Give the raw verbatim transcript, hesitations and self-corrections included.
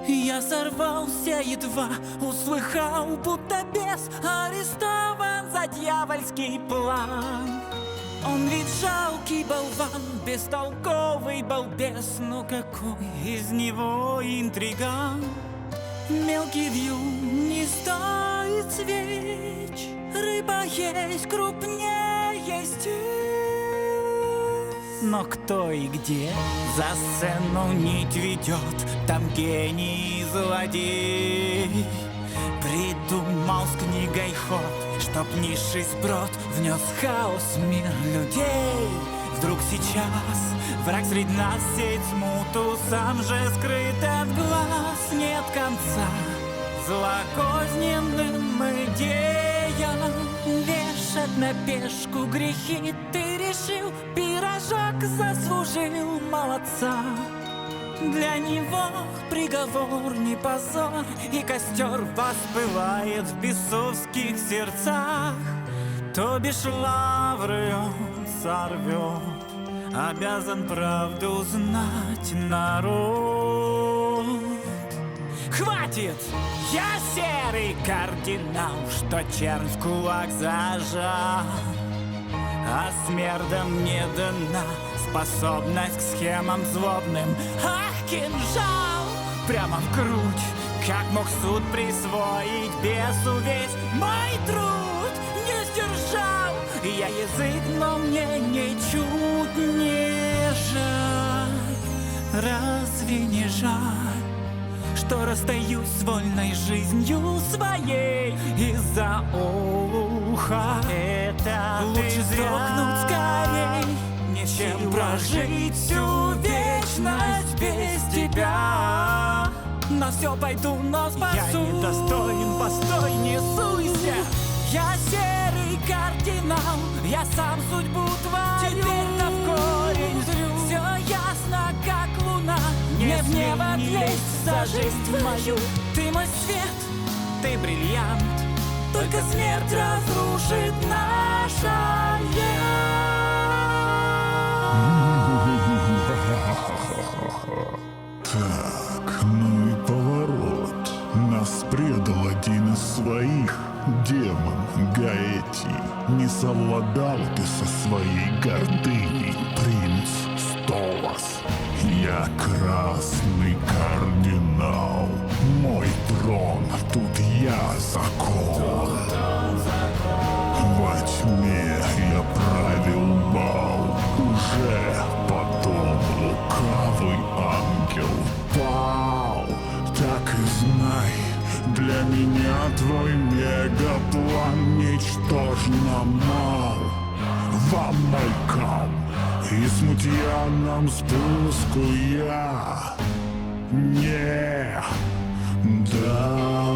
Я сорвался, едва услыхал, будто бес арестован за дьявольский план. Он ведь жалкий болван, бестолковый балбес, но какой из него интриган? Мелкий вьюн не стоит свеч, рыба есть крупнее есть. Но кто и где за сцену нить ведет, там гений и злодей. Придумал с книгой ход, чтоб низший сброд внес хаос в мир людей. Вдруг сейчас враг среди нас сеет смуту, сам же скрыт от глаз, нет конца злокозненным идеям. Вешать на пешку грехи ты решил, пирожок заслужил молодца. Для него приговор не позор, и костер воспылает в бесовских сердцах. То бишь лавры он сорвет, обязан правду знать народ. Хватит! Я серый кардинал, что чернь в кулак зажал, а смердам не дана способность к схемам злобным. Ах, кинжал! Прямо в грудь, как мог суд присвоить бесу весь мой труд? Не сдержал я язык, но мне ничуть не жаль. Разве не жаль, что расстаюсь с вольной жизнью своей из-за уха? Это лучше сдохнуть скорей, чем прожить всю вечность без тебя. На все пойду, но спасу. Я недостоин, постой, не суйся. Я серый кардинал, я сам судьбу твою теперь-то в корень зрю. Все ясно, как луна, не в небо лезть за жизнь мою. Ты мой свет, ты бриллиант, только смерть разрушит наш Так, ну и поворот. Нас предал один из своих, демон Гаэти. Не совладал ты со своей гордыней, принц Столас. Я красный кардинал, мой трон, тут я закон. Во тьме я правил бал, уже потом лукавый ангел пал. Так и знай, для меня твой мегаплан ничтожно мал. Вам малькам и смутьянам спуску я не дам.